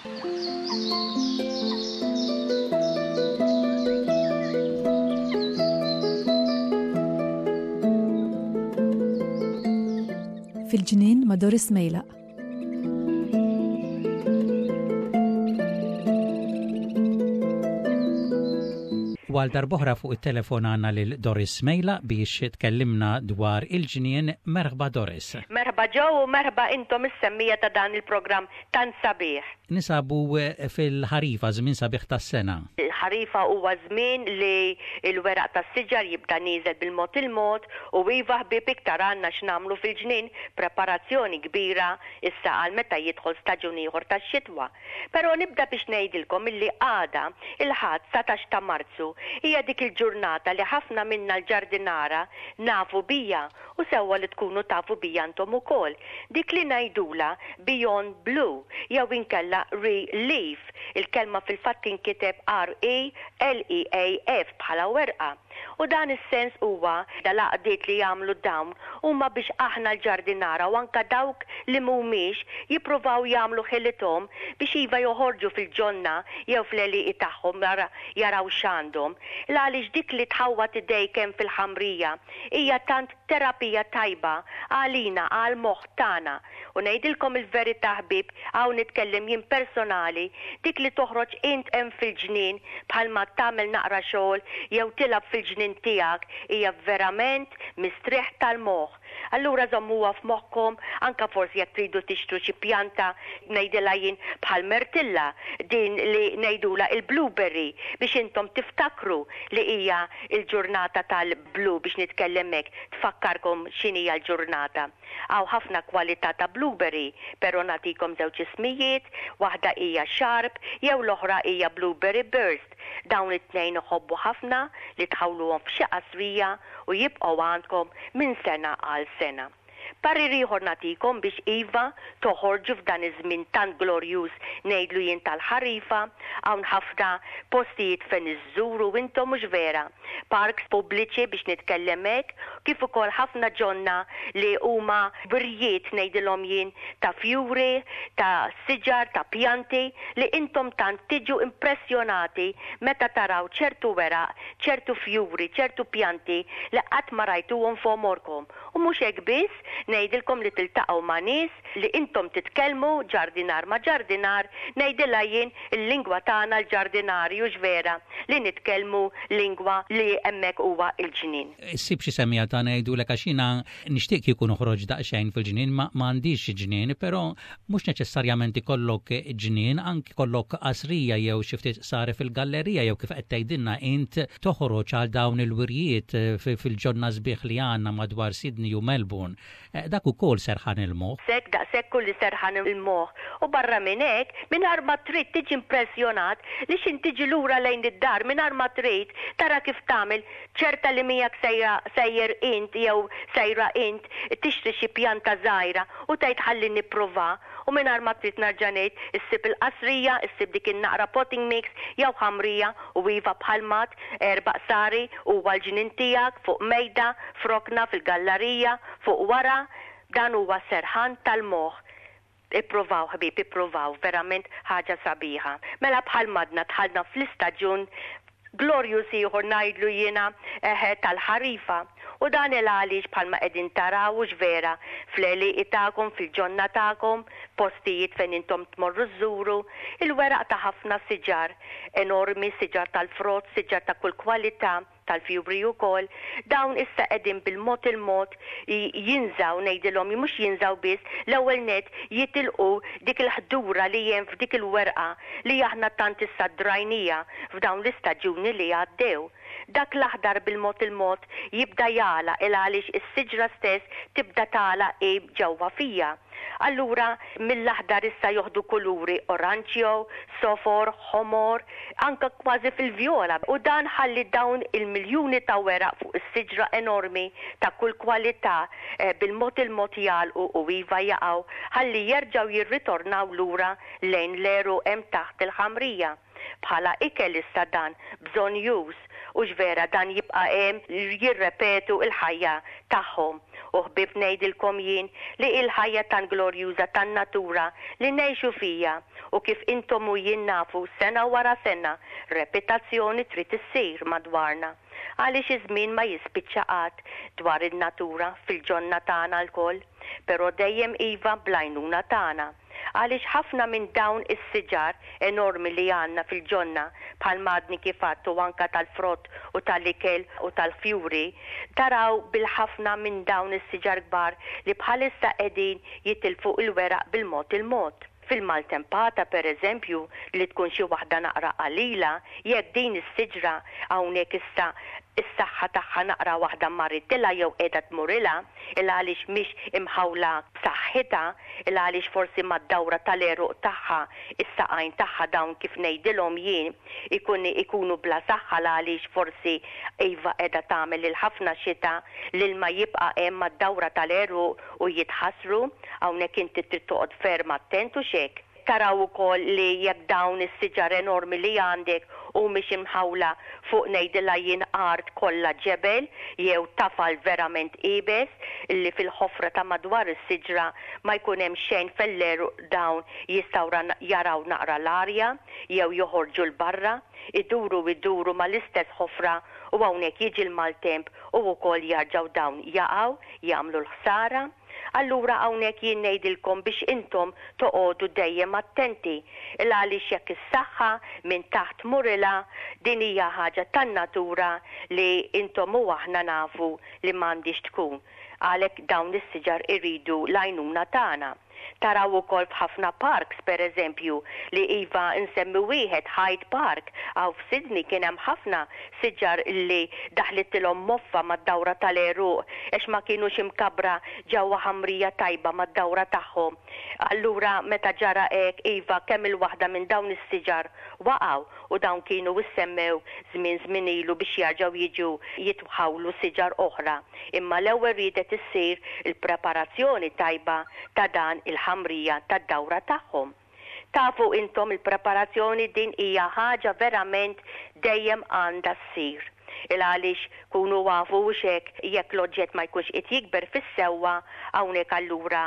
في الجنين مدور سميلة. والدر بوهرة فوق التليفون عنا لدوريس ميلا بيش تكلمنا دوار الجنين. مرحبا دوريس. مرحبا جو ومرحبا انتم السمية تدان البروجرام تان صبيح. نسابو في الحريفة زمين صبيح السنة. الحريفة هو زمين للورق السجر يبدأ نيزل بالموت الموت ويفه ببكتر عنا شنعملو في الجنين بريباراسيوني كبيرة الساعة متى يدخل ستاجوني غرطة الشتوى. برو نبدأ بش نايدلكم اللي قادة الحاد 19 مارسو هي ديك الجورناتا اللي حفنا منا الجاردينارا نافو بيا وسوا اللي تكونوا تافو بيا انتم وكل ديك اللي نايدولا بيون بلو يا وين كلا ريليف الكلمة في الفت تنكتب RALEAF بحلا ورقة ودان السنس هو دلا قديت اللي يعملوا الداون وما بيش احنا الجاردينارا وانكا داوك اللي موميش يبروفاو يعملوا خلتهم بيش يفا يهرجوا في الجنة يو في اللي تاعهم يراو شاندهم لعليش ديك اللي تحوت داي كان في الحمرية هي تانت ترابية طيبة علينا على المخ تانا ونايدلكم الفيريتا حبيب او نتكلم ين بيرسونالي ديك اللي تخرج انت ام في الجنين بحال ما تعمل نقرا شغل يو تلعب في الجنين تياك هي فيرامنت مستريح المخ. allura żommuha f'moħħkom anka forsi jekk tridu tixtru xi pjanta ngħidilha jien bħal mertilla din li ngħidula il-blueberry biex intom tiftakru li hija il-ġurnata tal-blu biex nitkellem hekk tfakkarkom x'inhija l-ġurnata. Għaw ħafna kwalità ta' blueberry, però nagħtikom żewġ ismijiet, waħda hija sharp jew l-oħra hija blueberry burst. Dawn it-tnejn iħobbu ħafna li tħawluhom f'xi qasrija u jibqgħu għandkom minn sena għal sena. Parir ieħor nagħtikom biex iva toħorġu f'dan iż-żmien tant glorjuż ngħidlu jien tal-ħarifa hawn ħafna postijiet fejn iżżuru intom mhux vera. Parks pubbliċi biex nitkellem hekk, kif ukoll ħafna ġonna li huma birjiet ngħidilhom jien ta' fjuri, ta' siġar, ta' pjanti li intom tant tiġu impressjonati meta taraw ċertu weraq, ċertu fjuri, ċertu pjanti li qatt ma rajtuhom f'omorkom. U mhux hekk biss ngħidilkom li tiltaqgħu ma' nies li intom titkellmu ġardinar ma' ġardinar ngħidilha jien il-lingwa tagħna l-ġardinarju ġvera li nitkellmu lingwa li hemmhekk huwa l-ġnien. Issib xi semmija ta' ngħidulek għax jiena nixtieq kieku noħroġ daqsxejn fil-ġnien ma m'għandix ġnien, però mhux neċessarjament ikollok ġnien, anke kollok qasrija jew xi ftit sari fil-gallerija jew kif qed tgħidilna int toħroġ għal dawn il-wirjiet fil-ġonna sbieħ li għandna madwar Sydney u Melbourne. Dak ukoll serħan il-moħħ. Daqshekk kulli serħan il-moħħ. U barra minn hekk mingħajr ma trid tiġi impressjonat li xin tiġi lura lejn id-dar mingħajr ma trid tara kif tagħmel ċerta li miegħek sejjer int jew sejra int tixtri xi pjanta żgħira u tgħid ħalli nipprova u mingħajr ma trid nerġa' ngħid issib il-qasrija, issib dik in-naqra potting mix jew ħamrija u iva bħalmat erba' sari huwa l-ġnien tiegħek fuq mejda frokna fil-gallerija fuq wara dan huwa serħan tal-moħħ. Ipprovaw ħbib, ipprovaw, verament ħaġa sabiħa. Mela bħal madna tħallna fl-istaġun glorjus ieħor ngħidlu jiena tal-ħarifa. U dan il-għaliex bħalma qegħdin taraw ġvera fl-għeliqi tagħkom, fil-ġonna tagħkom, postijiet fejn intom tmorru żżuru, il-weraq ta' ħafna siġar enormi, siġar tal-frott, siġar ta' kull kwalità, tal-fjuri wkoll, dawn issa qegħdin bil-mod il-mod jinżaw ngħidilhom mhux jinżaw biss, l-ewwel net jitilqu dik il-ħdura li hemm f'dik il-werqa li aħna tant issa drajnija f'dawn l-istaġuni li għaddew. Dak l-aħdar bil-mod il-mod jibda jala il-għaliex is-siġra stess tibda tala ġewwa fija. Allura mill-aħdar issa joħdu kuluri oranġjo, sofor, ħomor, anka kważi fil-vjola. U dan ħalli dawn il-miljuni ta' weraq fuq is-siġra enormi ta' kull kwalità bil-mod il-mod jalqu u iva jaqgħu ħalli jerġgħu jirritornaw lura lejn l-eru hemm taħt il-ħamrija. bħala ikel issa dan bżonn już u x'vera dan jibqa' hemm jirrepetu il-ħajja tagħhom. U ħbib ngħidilkom jien li il-ħajja tan glorjuża tan-natura li ngħixu fija u kif intom u jien nafu sena wara sena reputazzjoni trid issir madwarna. Għaliex iż-żmien ma jispiċċa qatt dwar in-natura fil-ġonna tagħna lkoll, però dejjem iva blajnuna tagħna. Għaliex ħafna minn dawn is-siġar enormi li għandna fil-ġonna bħal madni kif għattu anka tal-frott u tal-ikel u tal-fjuri, taraw bil-ħafna minn dawn is-siġar kbar li bħalissa qegħdin jitilfu il-weraq bil-mod. Fil-maltempata per eżempju li tkun xi waħda naqra qalila, jekk din is-siġra hawnhekk issa is-saħħa tagħha naqra waħda marritilha jew qiegħda tmurilha, il għaliex mhix imħawla b'saħħitha, il għaliex forsi mad-dawra tal-eruq tagħha, is-saqajn tagħha dawn kif ngħidilhom jien ikunu bla saħħa għaliex forsi iva qiegħda tagħmel il-ħafna xita l-ilma jibqa' hemm mad-dawra tal-eruq u jitħassru, hawnhekk inti trid toqgħod ferm attent u xek. Taraw ukoll li jekk dawn is-siġar enormi li għandek u mhix imħawla fuq ngħidilha jien art kollha ġebel jew tafal verament qiebes li fil-ħofra ta' madwar is-siġra ma jkun hemm xejn fell-eru dawn jistgħu jaraw naqra l-arja jew joħorġu l-barra, iduru mal-istess ħofra u hawnhekk jiġi l-maltemp u wkoll jarġgħu dawn jaqgħu jagħmlu l-ħsara. Allura hawnhekk jien ngħidilkom biex intom toqgħodu dejjem attenti il għaliex jekk is-saħħa minn taħt murila din hija ħaġa tan-natura li intom u aħna nafu li m'għandix tkun. Għalhekk dawn is-siġar iridu l-għajnuna tagħna. Taraw ukoll f'ħafna parks per eżempju li iva nsemmi wieħed Hyde Park għaw f'Sydney kien hemm ħafna siġar li daħlitilhom moffa mad-dawra tal-eruq għax ma kienux imkabra ġewwa ħamrija tajba mad-dawra tagħhom. Allura meta ġara hekk iva kemm il-waħda minn dawn is-siġar waqgħu u dawn kienu issemmew żmien ilu biex jarġgħu jiġu jitħawlu siġar oħra. Imma l-ewwel ridet issir il-preparazzjoni tajba ta' dan il-ħamrija tad-dawra tagħhom. Tafu intom il-preparazzjoni din hija ħaġa verament dejjem għandha ssir. Il-għaliex kunu għafu xek jekk l-oġġett ma jkunx qed jikber fis-sewwa hawnhekk allura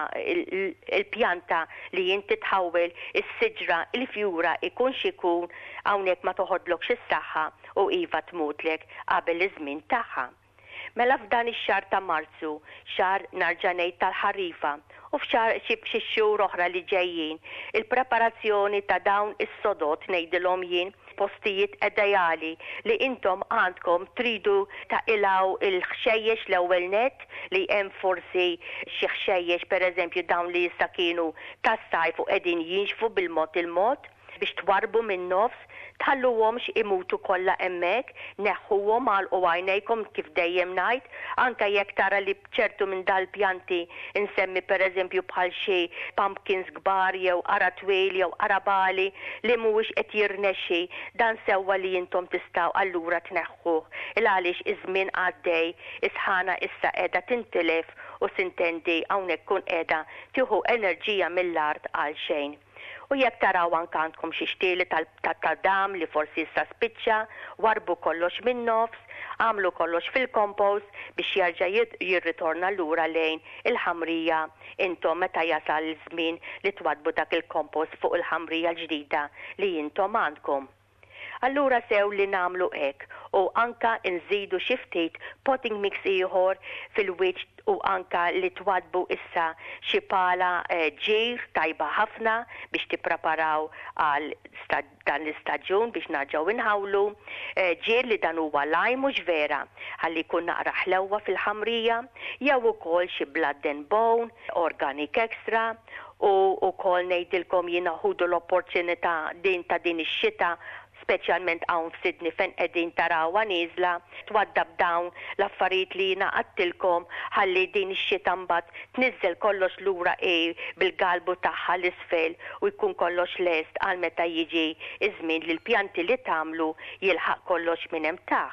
il-pjanta li jinti tħawel is-siġra il-fjura ikun xikun hawnhekk ma toħodlokx is-saħħa u iva tmutlek qabel iż-żmien tagħha. Mela f'dan ix-xahar ta' Marzu, xahar narġa' ngħid tal-ħarifa, u f'xahar xi xhur oħra li ġejjin, il-preparazzjoni ta' dawn is-sodot ngħidilhom jien postijiet ideali li intom għandkom tridu taqilgħu il-ħxejjex l-ewwel net li hemm forsi xi ħxejjex pereżempju dawn li issa kienu tas-sajf u qegħdin jinxfu bil-mod biex twarbu minn nofs tħalluhomx imutu kollha hemmhekk, neħħuhom għalqu għajnejkom kif dejjem ngħid, anke jekk tara li b'ċertu minn dal-pjanti insemmi pereżempju bħal xi pumpkins kbar jew aratwejl jew arabali li mhuwiex qed jirnexxi, dan sewwa li intom tistgħu allura tneħħuh. Il għaliex iż-żmien għaddej, is-ħana issa qiegħda tintilef u sintendi hawnhekk kun qiegħda tieħu enerġija mill-art għal xejn. U jekk taraw anke għandkom xi xtieli tal-dam li forsi issa spiċċa, warbu kollox minn nofs, għamlu kollox fil-kompost biex jarġa' jirritorna lura lejn il-ħamrija intom meta jasal l-żmien li twadbu dak il-kompost fuq il-ħamrija ġdida li intom għandkom. Allura sew li namlu hekk u anka nżidu xi ftit potting mix ieħor fil-wiċċ u anka li twadbu issa xi pala ġir tajba ħafna biex tippreparaw għal dan l-istaġun biex narġgħu inħawlu, ġir li dan huwa lajm mhux vera ħalli jkun naqra ħlewwa fil-ħamrija jew ukoll xi blood and bone, organic extra u wkoll ngħidilkom jiena ħudu l-opportunità din ix-xita speċjalment hawn f'Sydney fejn qegħdin tarawha nieżla twaddab dawn l-affarijiet li jiena għattilkom ħalli din ix-xita mbagħad tniżżel kollox lura bil-galbu tagħha l-isfel u jkun kollox lest għal meta jiġi iż-żmien li l-pjanti li tagħmlu jilħaq kollox minn hemm taħt.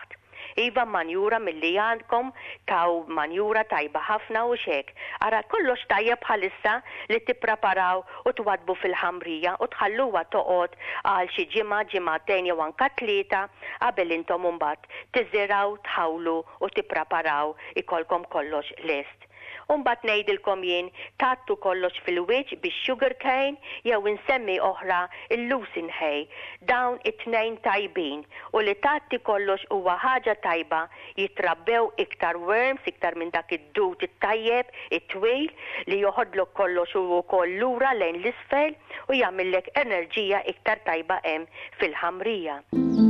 Iva manjura mill-li għandkom taw manjura tajba ħafna u xek. Ara kollox tajjeb bħalissa li tippreparaw u twadbu fil-ħamrija u tħalluha toqgħod għal xi ġimgħatejn jew anke tlieta qabel intom imbagħad tiżiraw, tħawlu u tippreparaw ikolkom kollox lest. Umbat nejdilkom jien tattu kollox fil-wiċ biex sugar cane jew insemmi oħra il-lucin hay. Dawn it-tnejn tajbin u li tatti kollox huwa ħaġa tajba jitrabbew iktar worms, iktar minn dak id-dut it-tajjeb, it-twil li joħodlok kollox u wkoll lura lejn l-isfel u jagħmillek enerġija iktar tajba hemm fil-ħamrija.